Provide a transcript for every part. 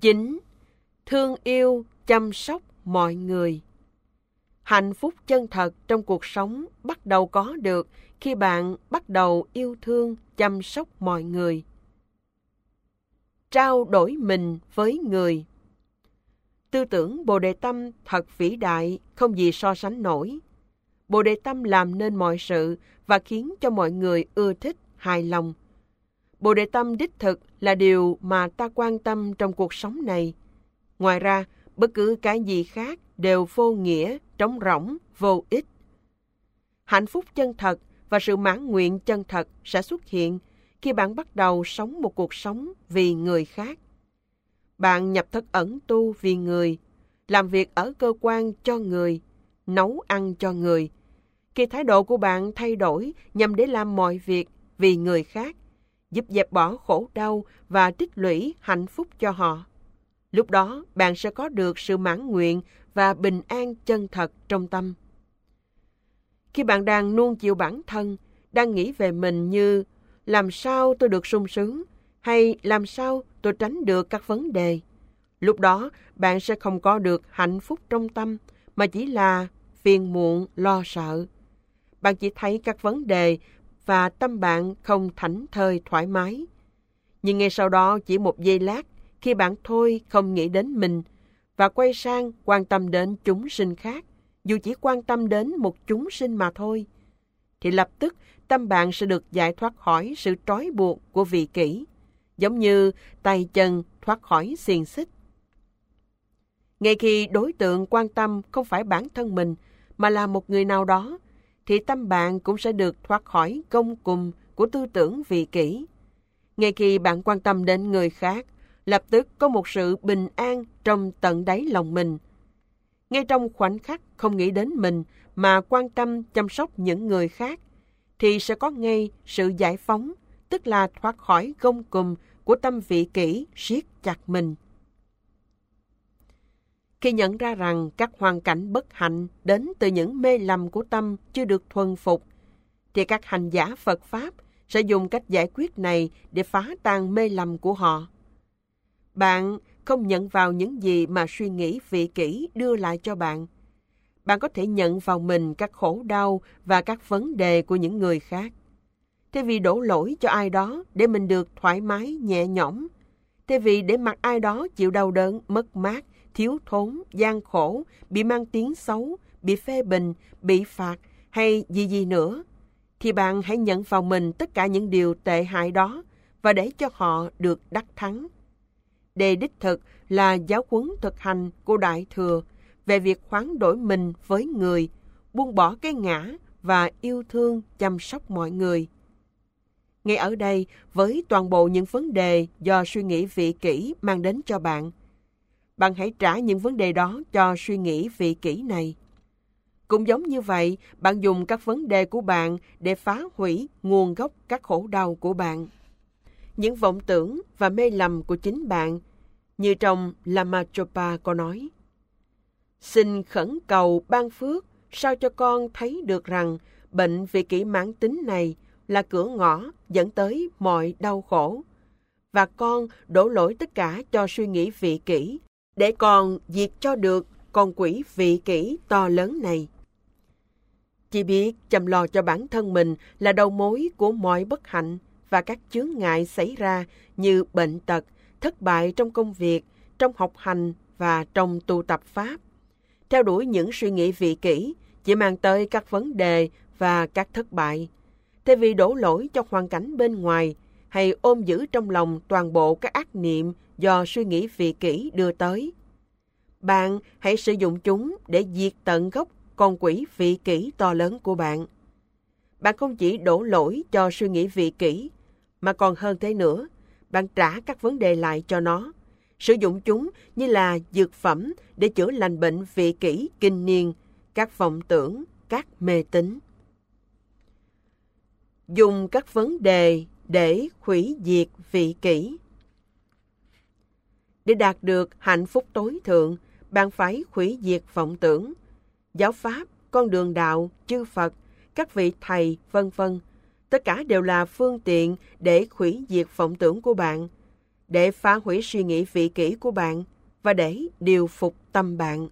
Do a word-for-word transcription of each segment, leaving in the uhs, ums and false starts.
Chín, thương yêu, chăm sóc mọi người. Hạnh phúc chân thật trong cuộc sống bắt đầu có được khi bạn bắt đầu yêu thương, chăm sóc mọi người. Trao đổi mình với người. Tư tưởng Bồ Đề Tâm thật vĩ đại, không gì so sánh nổi. Bồ Đề Tâm làm nên mọi sự và khiến cho mọi người ưa thích, hài lòng. Bồ Đề Tâm đích thực là điều mà ta quan tâm trong cuộc sống này. Ngoài ra, bất cứ cái gì khác đều vô nghĩa, trống rỗng, vô ích. Hạnh phúc chân thật và sự mãn nguyện chân thật sẽ xuất hiện khi bạn bắt đầu sống một cuộc sống vì người khác. Bạn nhập thất ẩn tu vì người, làm việc ở cơ quan cho người, nấu ăn cho người. Khi thái độ của bạn thay đổi nhằm để làm mọi việc vì người khác, giúp dẹp bỏ khổ đau và tích lũy hạnh phúc cho họ, lúc đó bạn sẽ có được sự mãn nguyện và bình an chân thật trong tâm. Khi bạn đang nuông chiều bản thân, đang nghĩ về mình như làm sao tôi được sung sướng hay làm sao tôi tránh được các vấn đề, lúc đó bạn sẽ không có được hạnh phúc trong tâm mà chỉ là phiền muộn, lo sợ. Bạn chỉ thấy các vấn đề và tâm bạn không thảnh thơi thoải mái. Nhưng ngay sau đó chỉ một giây lát, khi bạn thôi không nghĩ đến mình và quay sang quan tâm đến chúng sinh khác, dù chỉ quan tâm đến một chúng sinh mà thôi, thì lập tức tâm bạn sẽ được giải thoát khỏi sự trói buộc của vị kỷ, giống như tay chân thoát khỏi xiềng xích. Ngay khi đối tượng quan tâm không phải bản thân mình mà là một người nào đó, thì tâm bạn cũng sẽ được thoát khỏi gông cùm của tư tưởng vị kỷ. Ngay khi bạn quan tâm đến người khác, lập tức có một sự bình an trong tận đáy lòng mình. Ngay trong khoảnh khắc không nghĩ đến mình mà quan tâm chăm sóc những người khác, thì sẽ có ngay sự giải phóng, tức là thoát khỏi gông cùm của tâm vị kỷ siết chặt mình. Khi nhận ra rằng các hoàn cảnh bất hạnh đến từ những mê lầm của tâm chưa được thuần phục, thì các hành giả Phật Pháp sẽ dùng cách giải quyết này để phá tan mê lầm của họ. Bạn không nhận vào những gì mà suy nghĩ vị kỷ đưa lại cho bạn. Bạn có thể nhận vào mình các khổ đau và các vấn đề của những người khác. Thay vì đổ lỗi cho ai đó để mình được thoải mái, nhẹ nhõm, thay vì để mặc ai đó chịu đau đớn, mất mát, thiếu thốn, gian khổ, bị mang tiếng xấu, bị phê bình, bị phạt hay gì gì nữa, thì bạn hãy nhận vào mình tất cả những điều tệ hại đó và để cho họ được đắc thắng. Đây đích thực là giáo huấn thực hành của Đại Thừa về việc hoán đổi mình với người, buông bỏ cái ngã và yêu thương chăm sóc mọi người. Ngay ở đây, với toàn bộ những vấn đề do suy nghĩ vị kỷ mang đến cho bạn, bạn hãy trả những vấn đề đó cho suy nghĩ vị kỷ này. Cũng giống như vậy, bạn dùng các vấn đề của bạn để phá hủy nguồn gốc các khổ đau của bạn. Những vọng tưởng và mê lầm của chính bạn, như trong Lama Chopa có nói: xin khẩn cầu ban phước sao cho con thấy được rằng bệnh vị kỷ mãn tính này là cửa ngõ dẫn tới mọi đau khổ, và con đổ lỗi tất cả cho suy nghĩ vị kỷ để con diệt cho được con quỷ vị kỷ to lớn này. Chỉ biết chăm lo cho bản thân mình là đầu mối của mọi bất hạnh và các chướng ngại xảy ra như bệnh tật, thất bại trong công việc, trong học hành và trong tu tập Pháp. Theo đuổi những suy nghĩ vị kỷ chỉ mang tới các vấn đề và các thất bại. Thay vì đổ lỗi cho hoàn cảnh bên ngoài hay ôm giữ trong lòng toàn bộ các ác niệm do suy nghĩ vị kỷ đưa tới, bạn hãy sử dụng chúng để diệt tận gốc con quỷ vị kỷ to lớn của bạn. Bạn không chỉ đổ lỗi cho suy nghĩ vị kỷ, mà còn hơn thế nữa, bạn trả các vấn đề lại cho nó, sử dụng chúng như là dược phẩm để chữa lành bệnh vị kỷ kinh niên, các vọng tưởng, các mê tín. Dùng các vấn đề để hủy diệt vị kỷ. Để đạt được hạnh phúc tối thượng, bạn phải hủy diệt vọng tưởng. Giáo pháp, con đường đạo, chư Phật, các vị thầy, vân vân, tất cả đều là phương tiện để hủy diệt vọng tưởng của bạn. để phá hủy suy nghĩ vị kỷ của bạn và để điều phục tâm bạn.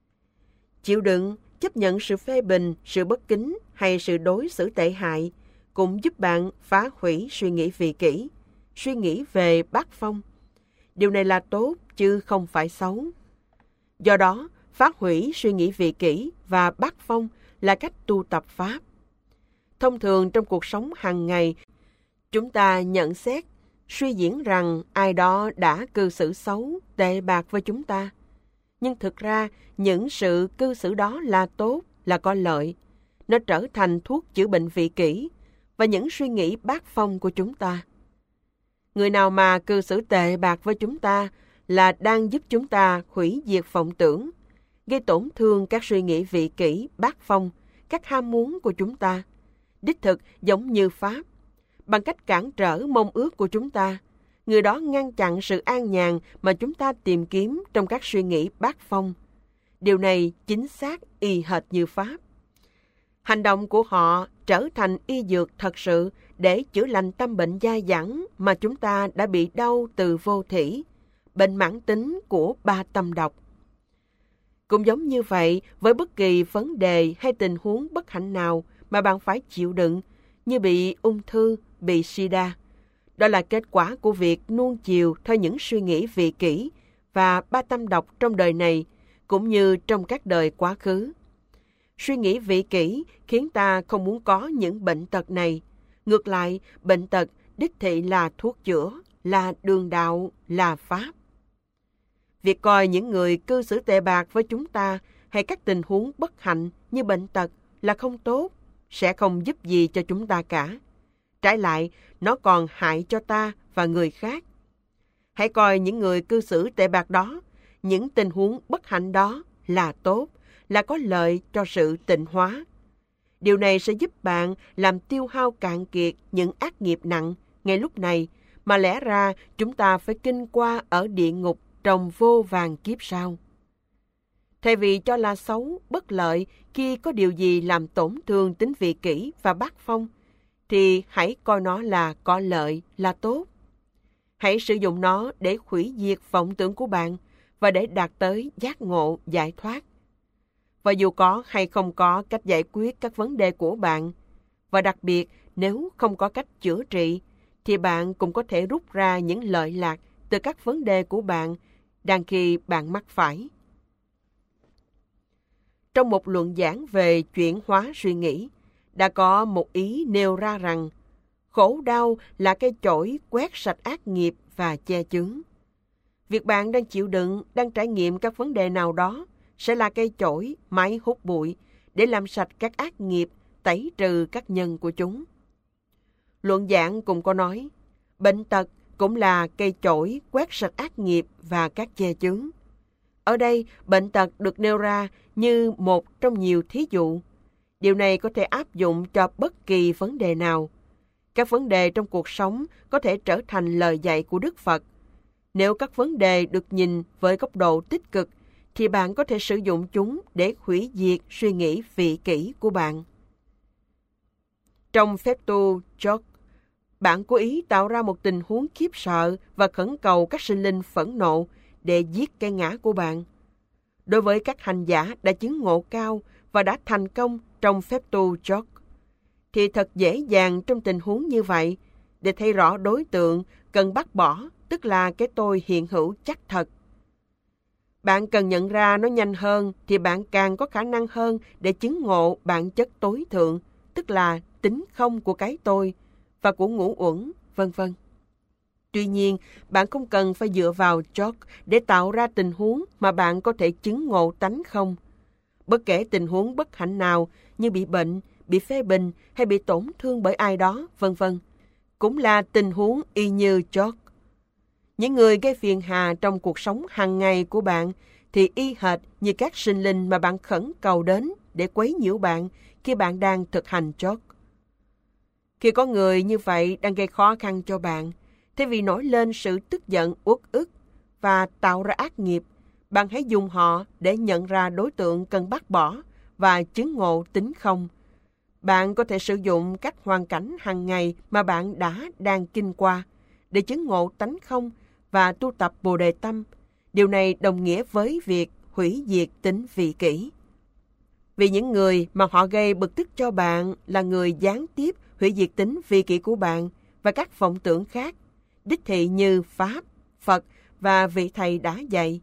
Chịu đựng, chấp nhận sự phê bình, sự bất kính hay sự đối xử tệ hại cũng giúp bạn phá hủy suy nghĩ vị kỷ, suy nghĩ về bát phong. Điều này là tốt chứ không phải xấu. Do đó, phá hủy suy nghĩ vị kỷ và bát phong là cách tu tập Pháp. Thông thường trong cuộc sống hàng ngày, chúng ta nhận xét, suy diễn rằng ai đó đã cư xử xấu, tệ bạc với chúng ta. Nhưng thực ra, những sự cư xử đó là tốt, là có lợi. Nó trở thành thuốc chữa bệnh vị kỷ và những suy nghĩ bát phong của chúng ta. Người nào mà cư xử tệ bạc với chúng ta là đang giúp chúng ta hủy diệt vọng tưởng, gây tổn thương các suy nghĩ vị kỷ, bát phong, các ham muốn của chúng ta. Đích thực giống như Pháp. Bằng cách cản trở mong ước của chúng ta, người đó ngăn chặn sự an nhàn mà chúng ta tìm kiếm trong các suy nghĩ bát phong. Điều này chính xác y hệt như Pháp. Hành động của họ trở thành y dược thật sự để chữa lành tâm bệnh dai dẳng mà chúng ta đã bị đau từ vô thỉ, bệnh mãn tính của ba tâm độc. Cũng giống như vậy với bất kỳ vấn đề hay tình huống bất hạnh nào mà bạn phải chịu đựng, như bị ung thư, bị sida. Đó là kết quả của việc nuông chiều theo những suy nghĩ vị kỷ và ba tâm độc trong đời này, cũng như trong các đời quá khứ. Suy nghĩ vị kỷ khiến ta không muốn có những bệnh tật này. Ngược lại, bệnh tật đích thị là thuốc chữa, là đường đạo, là Pháp. Việc coi những người cư xử tệ bạc với chúng ta hay các tình huống bất hạnh như bệnh tật là không tốt, sẽ không giúp gì cho chúng ta cả. Trái lại, nó còn hại cho ta và người khác. Hãy coi những người cư xử tệ bạc đó, những tình huống bất hạnh đó là tốt, là có lợi cho sự tịnh hóa. Điều này sẽ giúp bạn làm tiêu hao cạn kiệt những ác nghiệp nặng ngay lúc này, mà lẽ ra chúng ta phải kinh qua ở địa ngục trong vô vàn kiếp sau. Thay vì cho là xấu, bất lợi khi có điều gì làm tổn thương tính vị kỷ và bát phong, thì hãy coi nó là có lợi, là tốt. Hãy sử dụng nó để hủy diệt vọng tưởng của bạn và để đạt tới giác ngộ, giải thoát. Và dù có hay không có cách giải quyết các vấn đề của bạn, và đặc biệt nếu không có cách chữa trị, thì bạn cũng có thể rút ra những lợi lạc từ các vấn đề của bạn đang khi bạn mắc phải. Trong một luận giảng về chuyển hóa suy nghĩ, đã có một ý nêu ra rằng khổ đau là cây chổi quét sạch ác nghiệp và che chướng. Việc bạn đang chịu đựng, đang trải nghiệm các vấn đề nào đó sẽ là cây chổi, máy hút bụi để làm sạch các ác nghiệp, tẩy trừ các nhân của chúng. Luận giảng cũng có nói, bệnh tật cũng là cây chổi quét sạch ác nghiệp và các che chướng. Ở đây, bệnh tật được nêu ra như một trong nhiều thí dụ. Điều này có thể áp dụng cho bất kỳ vấn đề nào. Các vấn đề trong cuộc sống có thể trở thành lời dạy của Đức Phật. Nếu các vấn đề được nhìn với góc độ tích cực, thì bạn có thể sử dụng chúng để hủy diệt suy nghĩ vị kỷ của bạn. Trong phép tu Jog, bạn cố ý tạo ra một tình huống khiếp sợ và khẩn cầu các sinh linh phẫn nộ để giết cái ngã của bạn. Đối với các hành giả đã chứng ngộ cao và đã thành công trong phép tu Jog, thì thật dễ dàng trong tình huống như vậy để thấy rõ đối tượng cần bác bỏ, tức là cái tôi hiện hữu chắc thật. Bạn cần nhận ra nó nhanh hơn thì bạn càng có khả năng hơn để chứng ngộ bản chất tối thượng, tức là tính không của cái tôi và của ngũ uẩn, vân vân. Tuy nhiên, bạn không cần phải dựa vào Jog để tạo ra tình huống mà bạn có thể chứng ngộ tánh không. Bất kể tình huống bất hạnh nào như bị bệnh, bị phê bình hay bị tổn thương bởi ai đó, vân vân, cũng là tình huống y như Jog. Những người gây phiền hà trong cuộc sống hàng ngày của bạn thì y hệt như các sinh linh mà bạn khẩn cầu đến để quấy nhiễu bạn khi bạn đang thực hành Jog. Khi có người như vậy đang gây khó khăn cho bạn, thay vì nổi lên sự tức giận, uất ức và tạo ra ác nghiệp, bạn hãy dùng họ để nhận ra đối tượng cần bác bỏ và chứng ngộ tính không. Bạn có thể sử dụng các hoàn cảnh hàng ngày mà bạn đã đang kinh qua để chứng ngộ tánh không và tu tập Bồ Đề Tâm, điều này đồng nghĩa với việc hủy diệt tính vị kỷ. Vì những người mà họ gây bực tức cho bạn là người gián tiếp hủy diệt tính vị kỷ của bạn và các vọng tưởng khác, đích thị như Pháp, Phật và vị thầy đã dạy.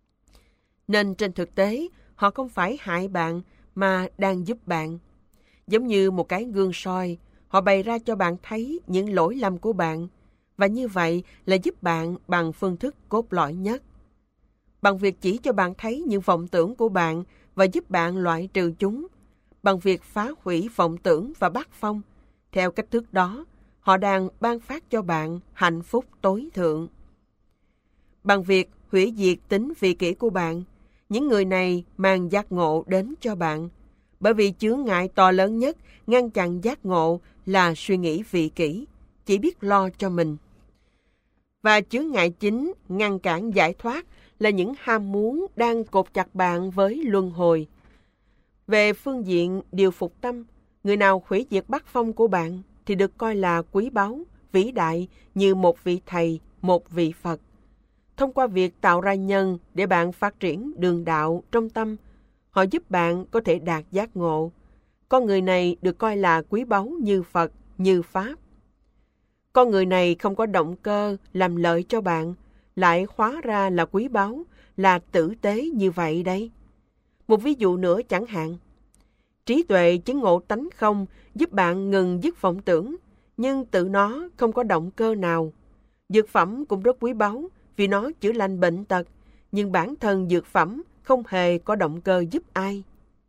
Nên trên thực tế, họ không phải hại bạn mà đang giúp bạn. Giống như một cái gương soi, họ bày ra cho bạn thấy những lỗi lầm của bạn, và như vậy là giúp bạn bằng phương thức cốt lõi nhất. Bằng việc chỉ cho bạn thấy những vọng tưởng của bạn và giúp bạn loại trừ chúng, bằng việc phá hủy vọng tưởng và bát phong, theo cách thức đó, họ đang ban phát cho bạn hạnh phúc tối thượng. Bằng việc hủy diệt tính vị kỷ của bạn, những người này mang giác ngộ đến cho bạn, bởi vì chướng ngại to lớn nhất ngăn chặn giác ngộ là suy nghĩ vị kỷ, chỉ biết lo cho mình. Và chướng ngại chính ngăn cản giải thoát là những ham muốn đang cột chặt bạn với luân hồi. Về phương diện điều phục tâm, người nào hủy diệt bát phong của bạn thì được coi là quý báu, vĩ đại như một vị thầy, một vị Phật. Thông qua việc tạo ra nhân để bạn phát triển đường đạo trong tâm, họ giúp bạn có thể đạt giác ngộ. Con người này được coi là quý báu như Phật, như Pháp. Con người này không có động cơ làm lợi cho bạn, lại hóa ra là quý báu, là tử tế như vậy đấy. Một ví dụ nữa chẳng hạn, trí tuệ chứng ngộ tánh không giúp bạn ngừng dứt vọng tưởng, nhưng tự nó không có động cơ nào. Dược phẩm cũng rất quý báu vì nó chữa lành bệnh tật, nhưng bản thân dược phẩm không hề có động cơ giúp ai.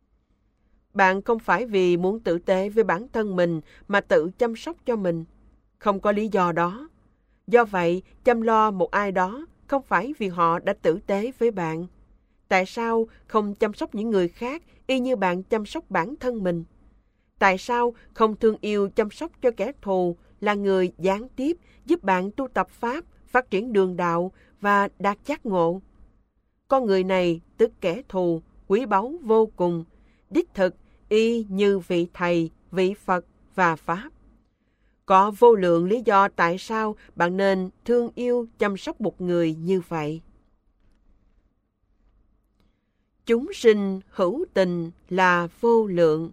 Bạn không phải vì muốn tử tế với bản thân mình mà tự chăm sóc cho mình. Không có lý do đó. Do vậy, chăm lo một ai đó không phải vì họ đã tử tế với bạn. Tại sao không chăm sóc những người khác y như bạn chăm sóc bản thân mình? Tại sao không thương yêu chăm sóc cho kẻ thù là người gián tiếp giúp bạn tu tập Pháp, phát triển đường đạo và đạt giác ngộ? Con người này, tức kẻ thù, quý báu vô cùng, đích thực y như vị thầy, vị Phật và Pháp. Có vô lượng lý do tại sao bạn nên thương yêu chăm sóc một người như vậy. Chúng sinh hữu tình là vô lượng.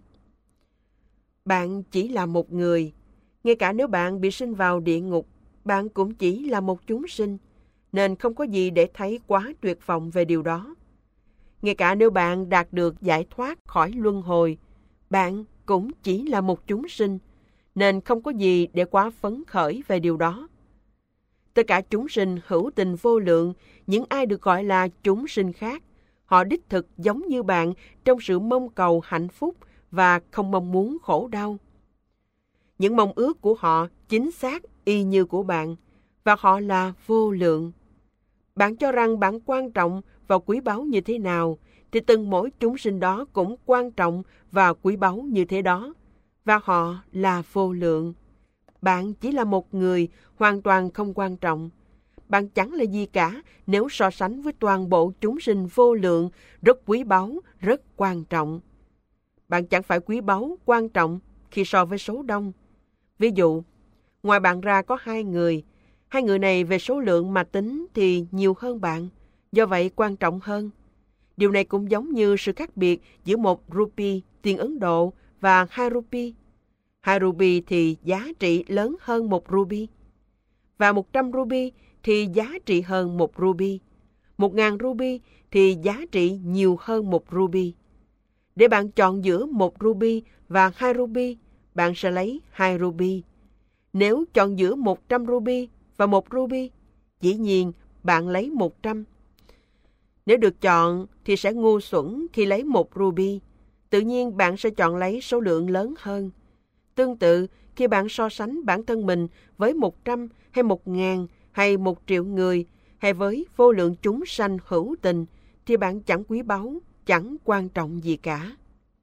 Bạn chỉ là một người. Ngay cả nếu bạn bị sinh vào địa ngục, bạn cũng chỉ là một chúng sinh, nên không có gì để thấy quá tuyệt vọng về điều đó. Ngay cả nếu bạn đạt được giải thoát khỏi luân hồi, bạn cũng chỉ là một chúng sinh, nên không có gì để quá phấn khởi về điều đó. Tất cả chúng sinh hữu tình vô lượng, những ai được gọi là chúng sinh khác, họ đích thực giống như bạn trong sự mong cầu hạnh phúc và không mong muốn khổ đau. Những mong ước của họ chính xác y như của bạn, và họ là vô lượng. Bạn cho rằng bạn quan trọng và quý báu như thế nào, thì từng mỗi chúng sinh đó cũng quan trọng và quý báu như thế đó, và họ là vô lượng. Bạn chỉ là một người hoàn toàn không quan trọng. Bạn chẳng là gì cả nếu so sánh với toàn bộ chúng sinh vô lượng, rất quý báu, rất quan trọng. Bạn chẳng phải quý báu, quan trọng khi so với số đông. Ví dụ, ngoài bạn ra có hai người. Hai người này về số lượng mà tính thì nhiều hơn bạn, do vậy quan trọng hơn. Điều này cũng giống như sự khác biệt giữa một rupee tiền Ấn Độ và hai rupee. Hai rupee thì giá trị lớn hơn một rupee. Và một trăm rupee thì giá trị hơn một rupee. Một ngàn rupee thì giá trị nhiều hơn một rupee. Để bạn chọn giữa một rupee và hai rupee, bạn sẽ lấy hai rupee. Nếu chọn giữa một trăm rupee và một rupee, dĩ nhiên bạn lấy một trăm. Nếu được chọn thì sẽ ngu xuẩn khi lấy một rupee. Tự nhiên bạn sẽ chọn lấy số lượng lớn hơn. Tương tự, khi bạn so sánh bản thân mình với một trăm hay một ngàn hay một triệu người hay với vô lượng chúng sanh hữu tình, thì bạn chẳng quý báu, chẳng quan trọng gì cả.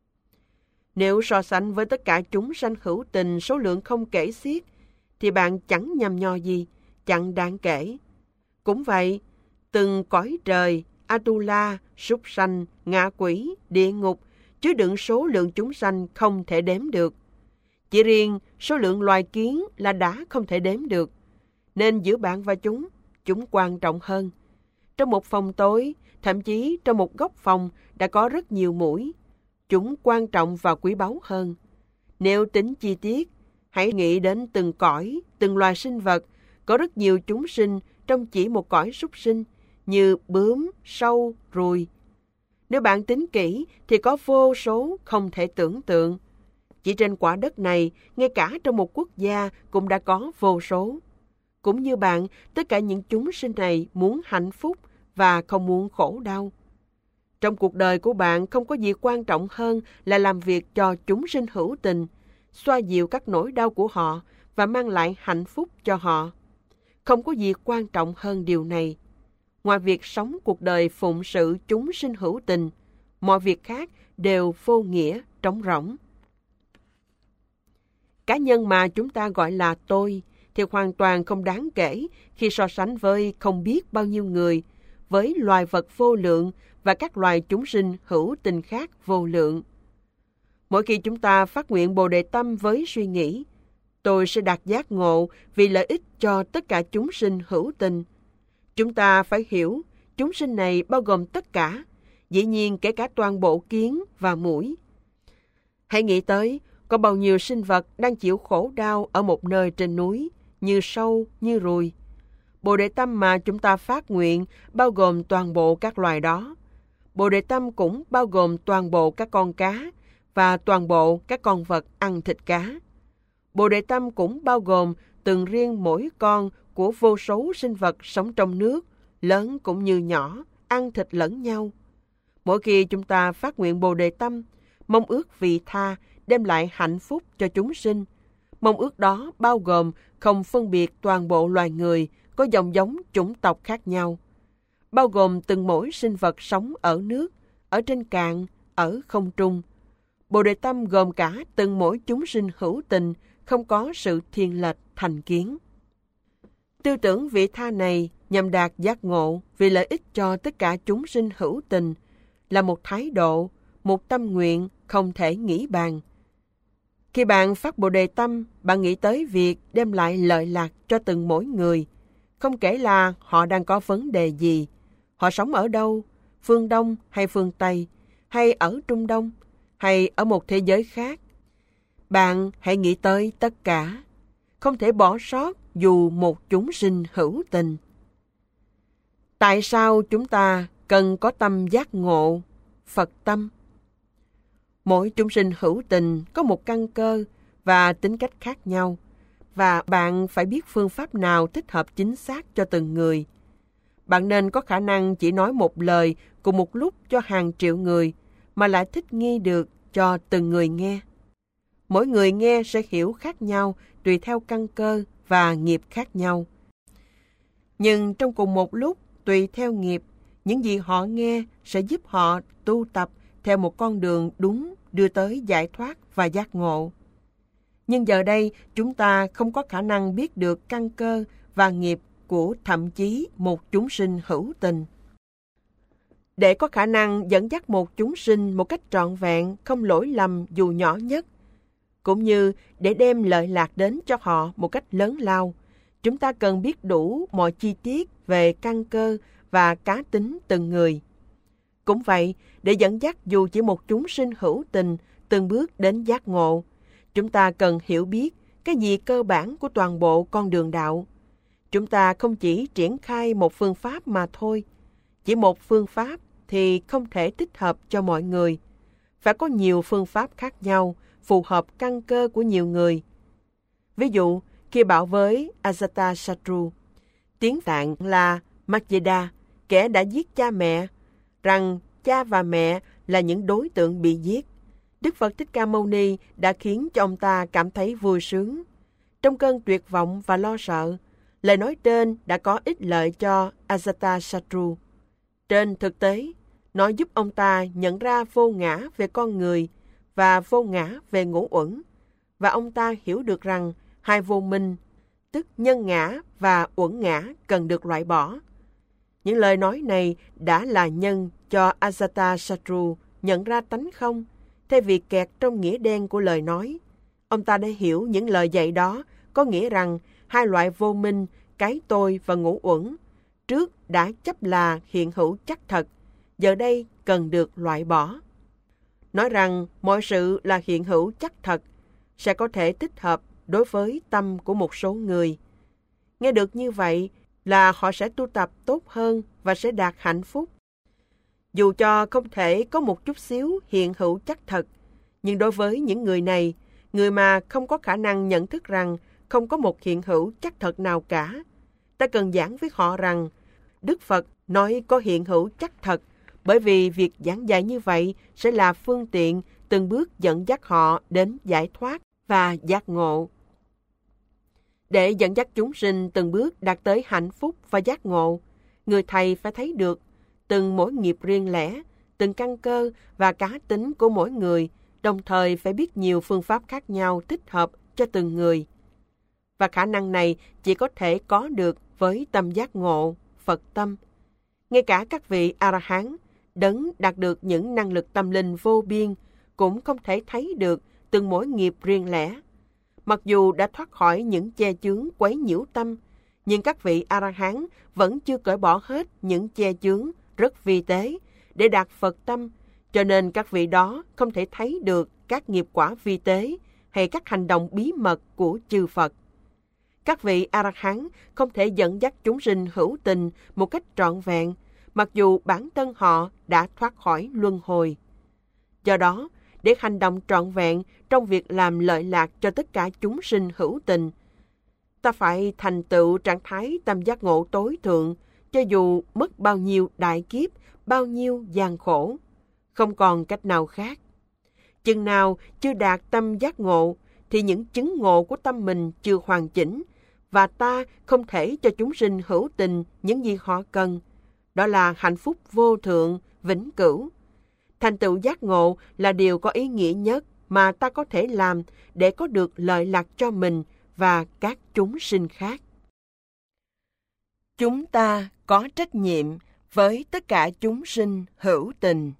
Nếu so sánh với tất cả chúng sanh hữu tình số lượng không kể xiết, thì bạn chẳng nhằm nho gì, chẳng đáng kể. Cũng vậy, từng cõi trời, Atula, súc sanh, ngạ quỷ, địa ngục, chứa đựng số lượng chúng sanh không thể đếm được. Chỉ riêng số lượng loài kiến là đã không thể đếm được. Nên giữa bạn và chúng, chúng quan trọng hơn. Trong một phòng tối, thậm chí trong một góc phòng đã có rất nhiều muỗi. Chúng quan trọng và quý báu hơn. Nếu tính chi tiết, hãy nghĩ đến từng cõi, từng loài sinh vật. Có rất nhiều chúng sinh trong chỉ một cõi súc sinh, như bướm, sâu, ruồi. Nếu bạn tính kỹ thì có vô số không thể tưởng tượng. Chỉ trên quả đất này, ngay cả trong một quốc gia cũng đã có vô số. Cũng như bạn, tất cả những chúng sinh này muốn hạnh phúc và không muốn khổ đau. Trong cuộc đời của bạn không có gì quan trọng hơn là làm việc cho chúng sinh hữu tình, xoa dịu các nỗi đau của họ và mang lại hạnh phúc cho họ. Không có gì quan trọng hơn điều này. Ngoài việc sống cuộc đời phụng sự chúng sinh hữu tình, mọi việc khác đều vô nghĩa, trống rỗng. Cá nhân mà chúng ta gọi là tôi thì hoàn toàn không đáng kể khi so sánh với không biết bao nhiêu người, với loài vật vô lượng và các loài chúng sinh hữu tình khác vô lượng. Mỗi khi chúng ta phát nguyện Bồ Đề Tâm với suy nghĩ, tôi sẽ đạt giác ngộ vì lợi ích cho tất cả chúng sinh hữu tình. Chúng ta phải hiểu, chúng sinh này bao gồm tất cả, dĩ nhiên kể cả toàn bộ kiến và muỗi. Hãy nghĩ tới, có bao nhiêu sinh vật đang chịu khổ đau ở một nơi trên núi, như sâu, như ruồi. Bồ Đề Tâm mà chúng ta phát nguyện bao gồm toàn bộ các loài đó. Bồ Đề Tâm cũng bao gồm toàn bộ các con cá và toàn bộ các con vật ăn thịt cá. Bồ Đề Tâm cũng bao gồm từng riêng mỗi con của vô số sinh vật sống trong nước, lớn cũng như nhỏ, ăn thịt lẫn nhau. Mỗi khi chúng ta phát nguyện Bồ Đề Tâm, mong ước vị tha đem lại hạnh phúc cho chúng sinh. Mong ước đó bao gồm không phân biệt toàn bộ loài người có dòng giống chủng tộc khác nhau, bao gồm từng mỗi sinh vật sống ở nước, ở trên cạn, ở không trung. Bồ Đề Tâm gồm cả từng mỗi chúng sinh hữu tình, không có sự thiên lệch thành kiến. Tư tưởng vị tha này nhằm đạt giác ngộ vì lợi ích cho tất cả chúng sinh hữu tình là một thái độ, một tâm nguyện không thể nghĩ bàn. Khi bạn phát Bồ Đề Tâm, bạn nghĩ tới việc đem lại lợi lạc cho từng mỗi người, không kể là họ đang có vấn đề gì, họ sống ở đâu, phương Đông hay phương Tây, hay ở Trung Đông, hay ở một thế giới khác. Bạn hãy nghĩ tới tất cả, không thể bỏ sót dù một chúng sinh hữu tình. Tại sao chúng ta cần có tâm giác ngộ, Phật tâm? Mỗi chúng sinh hữu tình có một căn cơ và tính cách khác nhau, và bạn phải biết phương pháp nào thích hợp chính xác cho từng người. Bạn nên có khả năng chỉ nói một lời cùng một lúc cho hàng triệu người, mà lại thích nghi được cho từng người nghe. Mỗi người nghe sẽ hiểu khác nhau tùy theo căn cơ và nghiệp khác nhau. Nhưng trong cùng một lúc, tùy theo nghiệp, những gì họ nghe sẽ giúp họ tu tập theo một con đường đúng đưa tới giải thoát và giác ngộ. Nhưng giờ đây, chúng ta không có khả năng biết được căn cơ và nghiệp của thậm chí một chúng sinh hữu tình. Để có khả năng dẫn dắt một chúng sinh một cách trọn vẹn, không lỗi lầm dù nhỏ nhất, cũng như để đem lợi lạc đến cho họ một cách lớn lao, chúng ta cần biết đủ mọi chi tiết về căn cơ và cá tính từng người. Cũng vậy, để dẫn dắt dù chỉ một chúng sinh hữu tình từng bước đến giác ngộ, chúng ta cần hiểu biết cái gì cơ bản của toàn bộ con đường đạo. Chúng ta không chỉ triển khai một phương pháp mà thôi. Chỉ một phương pháp thì không thể thích hợp cho mọi người. Phải có nhiều phương pháp khác nhau, phù hợp căn cơ của nhiều người. Ví dụ, khi bảo với Ajatasattu, tiếng Tạng là Majjeda, kẻ đã giết cha mẹ, rằng cha và mẹ là những đối tượng bị giết, Đức Phật Thích Ca Mâu Ni đã khiến cho ông ta cảm thấy vui sướng. Trong cơn tuyệt vọng và lo sợ, lời nói trên đã có ích lợi cho Ajatasattu. Trên thực tế, nó giúp ông ta nhận ra vô ngã về con người và vô ngã về ngũ uẩn, và ông ta hiểu được rằng hai vô minh, tức nhân ngã và uẩn ngã, cần được loại bỏ. Những lời nói này đã là nhân cho Ajatasattu nhận ra tánh không, thay vì kẹt trong nghĩa đen của lời nói. Ông ta đã hiểu những lời dạy đó có nghĩa rằng hai loại vô minh, cái tôi và ngũ uẩn, trước đã chấp là hiện hữu chắc thật, giờ đây cần được loại bỏ. Nói rằng mọi sự là hiện hữu chắc thật sẽ có thể tích hợp đối với tâm của một số người. Nghe được như vậy là họ sẽ tu tập tốt hơn và sẽ đạt hạnh phúc. Dù cho không thể có một chút xíu hiện hữu chắc thật, nhưng đối với những người này, người mà không có khả năng nhận thức rằng không có một hiện hữu chắc thật nào cả, ta cần giảng với họ rằng Đức Phật nói có hiện hữu chắc thật, bởi vì việc giảng dạy như vậy sẽ là phương tiện từng bước dẫn dắt họ đến giải thoát và giác ngộ. Để dẫn dắt chúng sinh từng bước đạt tới hạnh phúc và giác ngộ, người thầy phải thấy được từng mỗi nghiệp riêng lẻ, từng căn cơ và cá tính của mỗi người, đồng thời phải biết nhiều phương pháp khác nhau thích hợp cho từng người. Và khả năng này chỉ có thể có được với tâm giác ngộ, Phật tâm. Ngay cả các vị A-la-hán, đấng đạt được những năng lực tâm linh vô biên, cũng không thể thấy được từng mỗi nghiệp riêng lẻ. Mặc dù đã thoát khỏi những che chướng quấy nhiễu tâm, nhưng các vị A-la-hán vẫn chưa cởi bỏ hết những che chướng rất vi tế để đạt Phật tâm, cho nên các vị đó không thể thấy được các nghiệp quả vi tế hay các hành động bí mật của chư Phật. Các vị A-la-hán không thể dẫn dắt chúng sinh hữu tình một cách trọn vẹn, mặc dù bản thân họ đã thoát khỏi luân hồi. Do đó, để hành động trọn vẹn trong việc làm lợi lạc cho tất cả chúng sinh hữu tình, ta phải thành tựu trạng thái tâm giác ngộ tối thượng, cho dù mất bao nhiêu đại kiếp, bao nhiêu gian khổ. Không còn cách nào khác. Chừng nào chưa đạt tâm giác ngộ, thì những chứng ngộ của tâm mình chưa hoàn chỉnh, và ta không thể cho chúng sinh hữu tình những gì họ cần. Đó là hạnh phúc vô thượng, vĩnh cửu. Thành tựu giác ngộ là điều có ý nghĩa nhất mà ta có thể làm để có được lợi lạc cho mình và các chúng sinh khác. Chúng ta có trách nhiệm với tất cả chúng sinh hữu tình.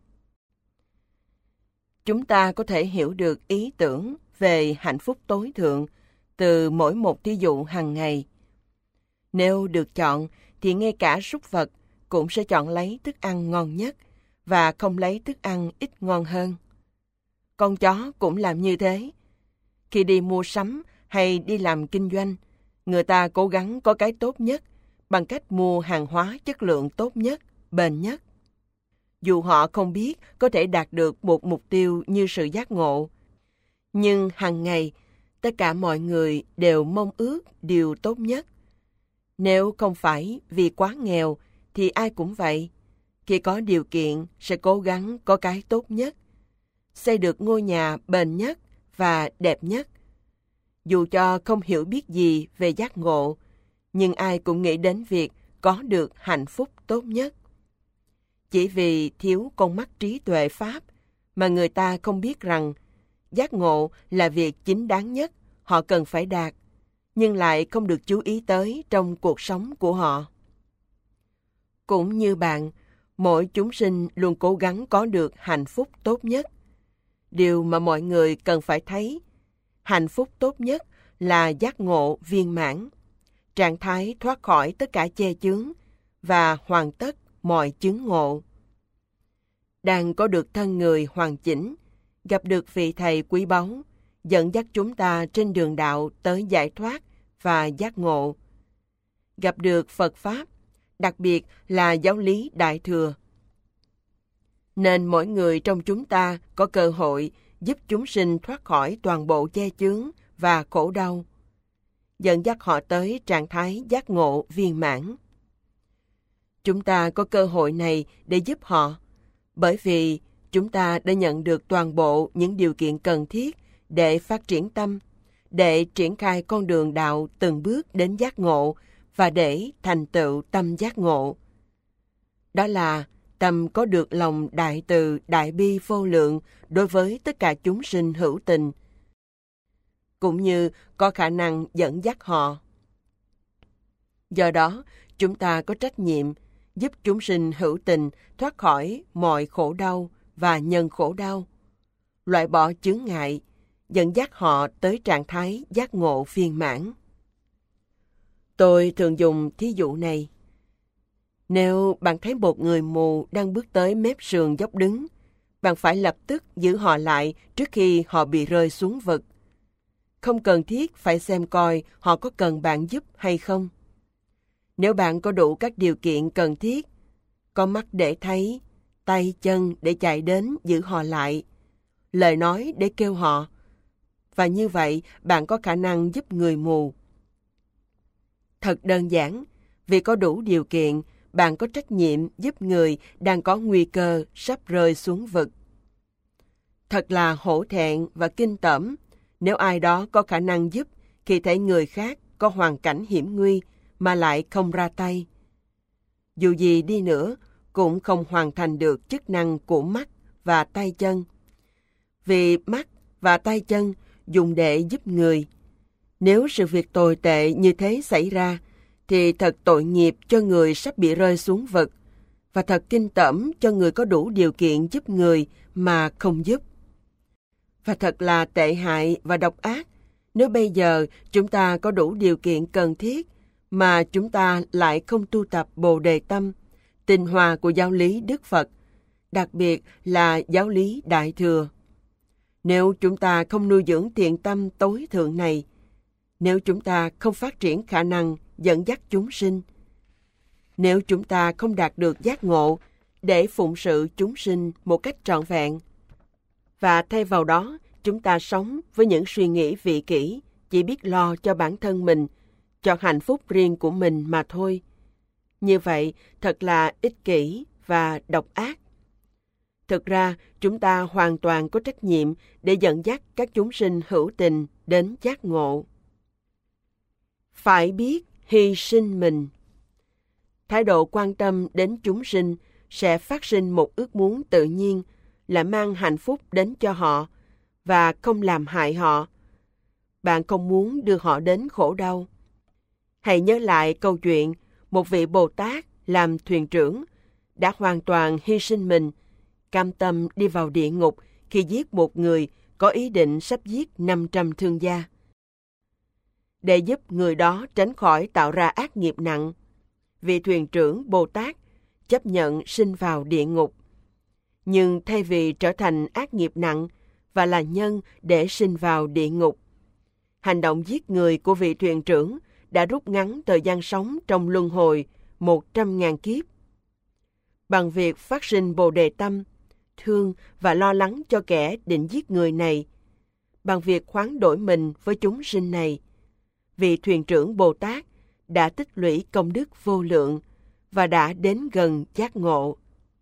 Chúng ta có thể hiểu được ý tưởng về hạnh phúc tối thượng từ mỗi một thí dụ hàng ngày. Nếu được chọn, thì ngay cả súc vật cũng sẽ chọn lấy thức ăn ngon nhất và không lấy thức ăn ít ngon hơn. Con chó cũng làm như thế. Khi đi mua sắm hay đi làm kinh doanh, người ta cố gắng có cái tốt nhất bằng cách mua hàng hóa chất lượng tốt nhất, bền nhất. Dù họ không biết có thể đạt được một mục tiêu như sự giác ngộ, nhưng hàng ngày, tất cả mọi người đều mong ước điều tốt nhất. Nếu không phải vì quá nghèo, thì ai cũng vậy. Khi có điều kiện, sẽ cố gắng có cái tốt nhất, xây được ngôi nhà bền nhất và đẹp nhất. Dù cho không hiểu biết gì về giác ngộ, nhưng ai cũng nghĩ đến việc có được hạnh phúc tốt nhất. Chỉ vì thiếu con mắt trí tuệ Pháp mà người ta không biết rằng giác ngộ là việc chính đáng nhất họ cần phải đạt, nhưng lại không được chú ý tới trong cuộc sống của họ. Cũng như bạn, mỗi chúng sinh luôn cố gắng có được hạnh phúc tốt nhất. Điều mà mọi người cần phải thấy, hạnh phúc tốt nhất là giác ngộ viên mãn, trạng thái thoát khỏi tất cả che chướng và hoàn tất mọi chứng ngộ. Đang có được thân người hoàn chỉnh, gặp được vị thầy quý báu, dẫn dắt chúng ta trên đường đạo tới giải thoát và giác ngộ. Gặp được Phật Pháp, đặc biệt là giáo lý Đại Thừa. Nên mỗi người trong chúng ta có cơ hội giúp chúng sinh thoát khỏi toàn bộ che chướng và khổ đau, dẫn dắt họ tới trạng thái giác ngộ viên mãn. Chúng ta có cơ hội này để giúp họ, bởi vì chúng ta đã nhận được toàn bộ những điều kiện cần thiết để phát triển tâm, để triển khai con đường đạo từng bước đến giác ngộ và để thành tựu tâm giác ngộ. Đó là tâm có được lòng đại từ, đại bi vô lượng đối với tất cả chúng sinh hữu tình, cũng như có khả năng dẫn dắt họ. Do đó, chúng ta có trách nhiệm giúp chúng sinh hữu tình thoát khỏi mọi khổ đau và nhân khổ đau, loại bỏ chướng ngại, dẫn dắt họ tới trạng thái giác ngộ viên mãn. Tôi thường dùng thí dụ này. Nếu bạn thấy một người mù đang bước tới mép sườn dốc đứng, bạn phải lập tức giữ họ lại trước khi họ bị rơi xuống vực. Không cần thiết phải xem coi họ có cần bạn giúp hay không. Nếu bạn có đủ các điều kiện cần thiết, có mắt để thấy, tay chân để chạy đến giữ họ lại, lời nói để kêu họ, và như vậy bạn có khả năng giúp người mù. Thật đơn giản, vì có đủ điều kiện, bạn có trách nhiệm giúp người đang có nguy cơ sắp rơi xuống vực. Thật là hổ thẹn và kinh tởm nếu ai đó có khả năng giúp khi thấy người khác có hoàn cảnh hiểm nguy mà lại không ra tay. Dù gì đi nữa, cũng không hoàn thành được chức năng của mắt và tay chân. Vì mắt và tay chân dùng để giúp người. Nếu sự việc tồi tệ như thế xảy ra, thì thật tội nghiệp cho người sắp bị rơi xuống vực, và thật kinh tởm cho người có đủ điều kiện giúp người mà không giúp. Và thật là tệ hại và độc ác nếu bây giờ chúng ta có đủ điều kiện cần thiết mà chúng ta lại không tu tập Bồ Đề Tâm, tinh hoa của giáo lý Đức Phật, đặc biệt là giáo lý Đại Thừa. Nếu chúng ta không nuôi dưỡng thiện tâm tối thượng này, nếu chúng ta không phát triển khả năng dẫn dắt chúng sinh, nếu chúng ta không đạt được giác ngộ để phụng sự chúng sinh một cách trọn vẹn, và thay vào đó chúng ta sống với những suy nghĩ vị kỷ, chỉ biết lo cho bản thân mình, cho hạnh phúc riêng của mình mà thôi. Như vậy thật là ích kỷ và độc ác. Thực ra, chúng ta hoàn toàn có trách nhiệm để dẫn dắt các chúng sinh hữu tình đến giác ngộ. Phải biết hy sinh mình. Thái độ quan tâm đến chúng sinh sẽ phát sinh một ước muốn tự nhiên là mang hạnh phúc đến cho họ và không làm hại họ. Bạn không muốn đưa họ đến khổ đau. Hãy nhớ lại câu chuyện một vị Bồ Tát làm thuyền trưởng đã hoàn toàn hy sinh mình, cam tâm đi vào địa ngục khi giết một người có ý định sắp giết năm trăm thương gia. Để giúp người đó tránh khỏi tạo ra ác nghiệp nặng, vị thuyền trưởng Bồ Tát chấp nhận sinh vào địa ngục. Nhưng thay vì trở thành ác nghiệp nặng và là nhân để sinh vào địa ngục, hành động giết người của vị thuyền trưởng đã rút ngắn thời gian sống trong luân hồi một trăm ngàn kiếp. Bằng việc phát sinh Bồ Đề Tâm, thương và lo lắng cho kẻ định giết người này, bằng việc hoán đổi mình với chúng sinh này, vị thuyền trưởng Bồ Tát đã tích lũy công đức vô lượng và đã đến gần giác ngộ.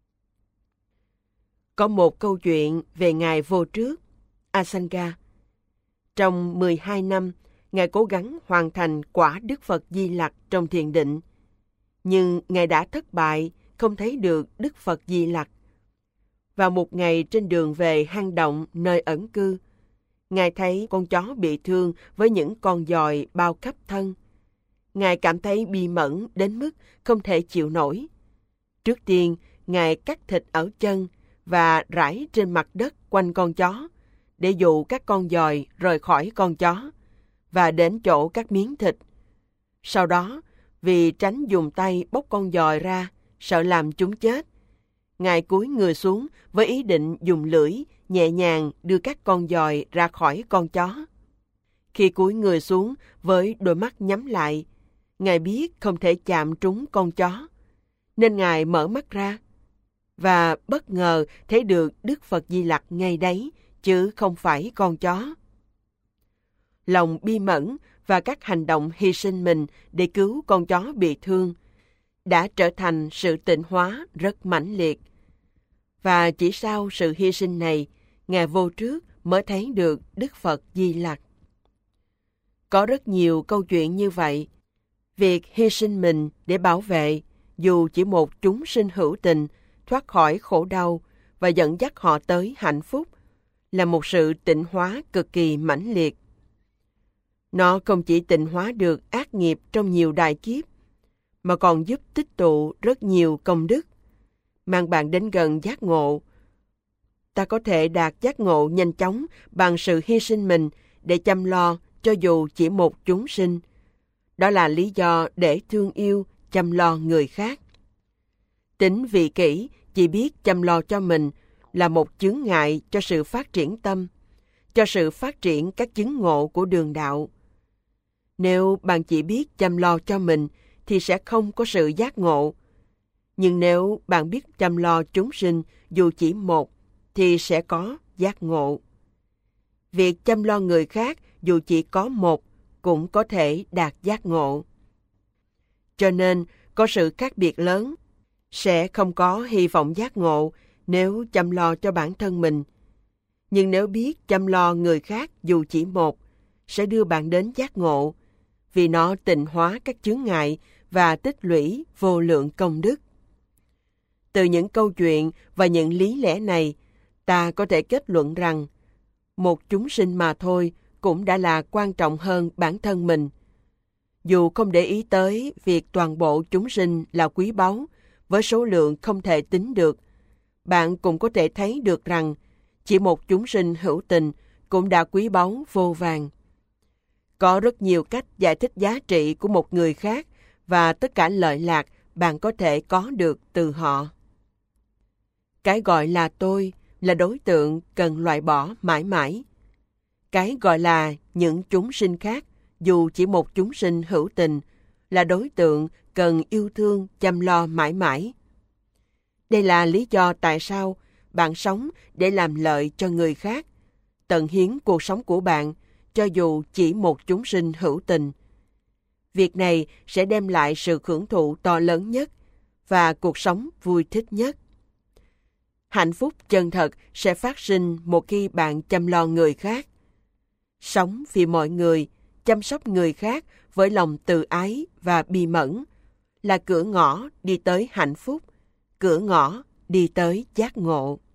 Có một câu chuyện về Ngài Vô Trước, Asanga. Trong mười hai năm, Ngài cố gắng hoàn thành quả Đức Phật Di Lặc trong thiền định, nhưng Ngài đã thất bại, không thấy được Đức Phật Di Lặc. Vào một ngày trên đường về hang động nơi ẩn cư, Ngài thấy con chó bị thương với những con giòi bao khắp thân. Ngài cảm thấy bi mẫn đến mức không thể chịu nổi. Trước tiên, Ngài cắt thịt ở chân và rải trên mặt đất quanh con chó để dụ các con giòi rời khỏi con chó và đến chỗ các miếng thịt. Sau đó, vì tránh dùng tay bóc con giòi ra, sợ làm chúng chết, Ngài cúi người xuống với ý định dùng lưỡi nhẹ nhàng đưa các con giòi ra khỏi con chó. Khi cúi người xuống với đôi mắt nhắm lại, Ngài biết không thể chạm trúng con chó, nên Ngài mở mắt ra và bất ngờ thấy được Đức Phật Di Lặc ngay đấy, chứ không phải con chó. Lòng bi mẫn và các hành động hy sinh mình để cứu con chó bị thương đã trở thành sự tịnh hóa rất mãnh liệt. Và chỉ sau sự hy sinh này, Ngài Vô Trước mới thấy được Đức Phật Di Lặc. Có rất nhiều câu chuyện như vậy. Việc hy sinh mình để bảo vệ dù chỉ một chúng sinh hữu tình thoát khỏi khổ đau và dẫn dắt họ tới hạnh phúc là một sự tịnh hóa cực kỳ mãnh liệt. Nó không chỉ tịnh hóa được ác nghiệp trong nhiều đại kiếp, mà còn giúp tích tụ rất nhiều công đức, mang bạn đến gần giác ngộ. Ta có thể đạt giác ngộ nhanh chóng bằng sự hy sinh mình để chăm lo cho dù chỉ một chúng sinh. Đó là lý do để thương yêu, chăm lo người khác. Tính vị kỷ, chỉ biết chăm lo cho mình là một chướng ngại cho sự phát triển tâm, cho sự phát triển các chứng ngộ của đường đạo. Nếu bạn chỉ biết chăm lo cho mình thì sẽ không có sự giác ngộ. Nhưng nếu bạn biết chăm lo chúng sinh dù chỉ một thì sẽ có giác ngộ. Việc chăm lo người khác dù chỉ có một cũng có thể đạt giác ngộ. Cho nên có sự khác biệt lớn. Sẽ không có hy vọng giác ngộ nếu chăm lo cho bản thân mình. Nhưng nếu biết chăm lo người khác dù chỉ một, sẽ đưa bạn đến giác ngộ, vì nó tịnh hóa các chướng ngại và tích lũy vô lượng công đức. Từ những câu chuyện và những lý lẽ này, ta có thể kết luận rằng một chúng sinh mà thôi cũng đã là quan trọng hơn bản thân mình. Dù không để ý tới việc toàn bộ chúng sinh là quý báu, với số lượng không thể tính được, bạn cũng có thể thấy được rằng chỉ một chúng sinh hữu tình cũng đã quý báu vô vàn. Có rất nhiều cách giải thích giá trị của một người khác và tất cả lợi lạc bạn có thể có được từ họ. Cái gọi là tôi là đối tượng cần loại bỏ mãi mãi. Cái gọi là những chúng sinh khác, dù chỉ một chúng sinh hữu tình, là đối tượng cần yêu thương chăm lo mãi mãi. Đây là lý do tại sao bạn sống để làm lợi cho người khác, tận hiến cuộc sống của bạn cho dù chỉ một chúng sinh hữu tình. Việc này sẽ đem lại sự hưởng thụ to lớn nhất và cuộc sống vui thích nhất. Hạnh phúc chân thật sẽ phát sinh một khi bạn chăm lo người khác. Sống vì mọi người, chăm sóc người khác với lòng từ ái và bi mẫn là cửa ngõ đi tới hạnh phúc, cửa ngõ đi tới giác ngộ.